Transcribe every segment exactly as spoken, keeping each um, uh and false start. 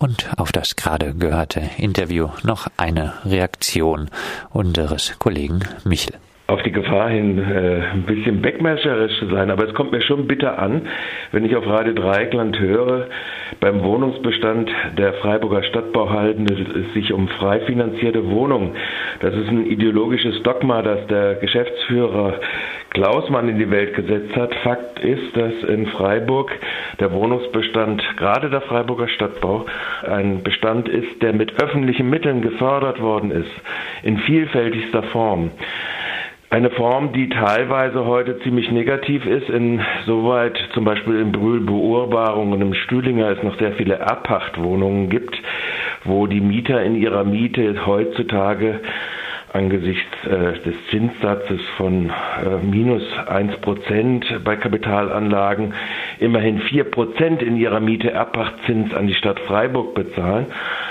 Und auf das gerade gehörte Interview noch eine Reaktion unseres Kollegen Michel. Auf die Gefahr hin, äh, ein bisschen backmacherisch zu sein, aber es kommt mir schon bitter an, wenn ich auf Radio Dreieckland höre, beim Wohnungsbestand der Freiburger Stadtbau handelt es sich um frei finanzierte Wohnungen. Das ist ein ideologisches Dogma, das der Geschäftsführer Klausmann in die Welt gesetzt hat. Fakt ist, dass in Freiburg der Wohnungsbestand, gerade der Freiburger Stadtbau, ein Bestand ist, der mit öffentlichen Mitteln gefördert worden ist, in vielfältigster Form. Eine Form, die teilweise heute ziemlich negativ ist, insoweit zum Beispiel in Brühl-Beurbarung und im Stühlinger es noch sehr viele Erbpachtwohnungen gibt, wo die Mieter in ihrer Miete heutzutage angesichts äh, des Zinssatzes von äh, minus eins Prozent bei Kapitalanlagen immerhin vier Prozent in ihrer Miete Erbpachtzins an die Stadt Freiburg bezahlen.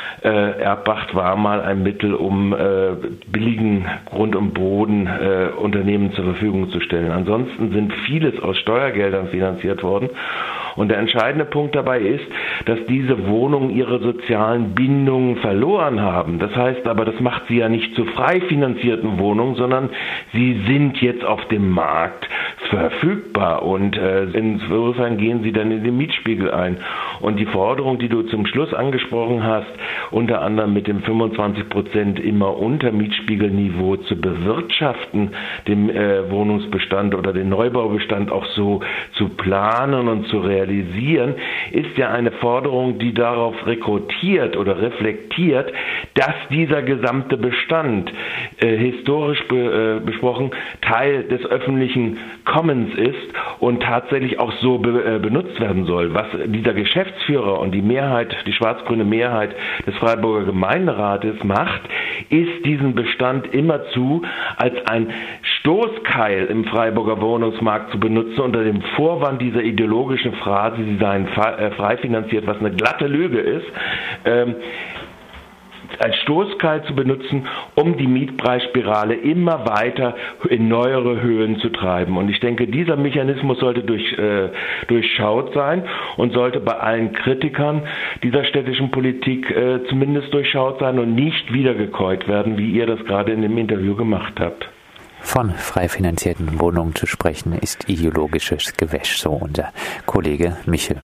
Äh, Erbpacht war mal ein Mittel, um äh, billigen Grund und Boden äh, Unternehmen zur Verfügung zu stellen. Ansonsten sind vieles aus Steuergeldern finanziert worden. Und der entscheidende Punkt dabei ist, dass diese Wohnungen ihre sozialen Bindungen verloren haben. Das heißt aber, das macht sie ja nicht zu frei finanzierten Wohnungen, sondern sie sind jetzt auf dem Markt verfügbar und äh, insofern gehen sie dann in den Mietspiegel ein. Und die Forderung, die du zum Schluss angesprochen hast, unter anderem mit dem fünfundzwanzig Prozent immer unter Mietspiegelniveau zu bewirtschaften, den äh, Wohnungsbestand oder den Neubaubestand auch so zu planen und zu realisieren, ist ja eine Forderung, die darauf rekrutiert oder reflektiert, dass dieser gesamte Bestand äh, historisch be, äh, besprochen Teil des öffentlichen Commons ist und tatsächlich auch so be, äh, benutzt werden soll. Was dieser Geschäftsführer und die Mehrheit, die schwarz-grüne Mehrheit des Freiburger Gemeinderates macht, ist diesen Bestand immerzu als ein Stoßkeil im Freiburger Wohnungsmarkt zu benutzen unter dem Vorwand dieser ideologischen Phrase, sie seien frei finanziert, was eine glatte Lüge ist, ähm, als Stoßkeil zu benutzen, um die Mietpreisspirale immer weiter in neuere Höhen zu treiben. Und ich denke, dieser Mechanismus sollte durch, äh, durchschaut sein und sollte bei allen Kritikern dieser städtischen Politik äh, zumindest durchschaut sein und nicht wiedergekäut werden, wie ihr das gerade in dem Interview gemacht habt. Von frei finanzierten Wohnungen zu sprechen, ist ideologisches Gewäsch, so unser Kollege Michel.